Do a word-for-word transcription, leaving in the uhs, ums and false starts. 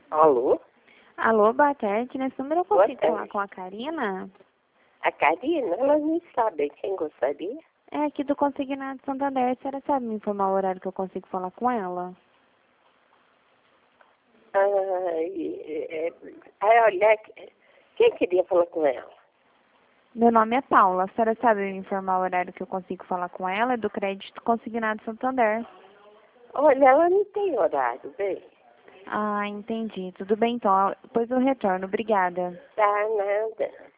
Alô? Alô, boa tarde. Nesse número eu Boa consigo falar tarde. com a Karina? A Karina, ela não sabe quem gostaria. É aqui do Consignado Santander. A senhora sabe me informar o horário que eu consigo falar com ela? Ah, e, é, é, olha, quem queria falar com ela? Meu nome é Paula. A senhora sabe me informar o horário que eu consigo falar com ela? É do Crédito Consignado Santander. Olha, ela não tem horário, bem. Ah, entendi. Tudo bem então. Depois eu retorno. Obrigada. Tá, nada.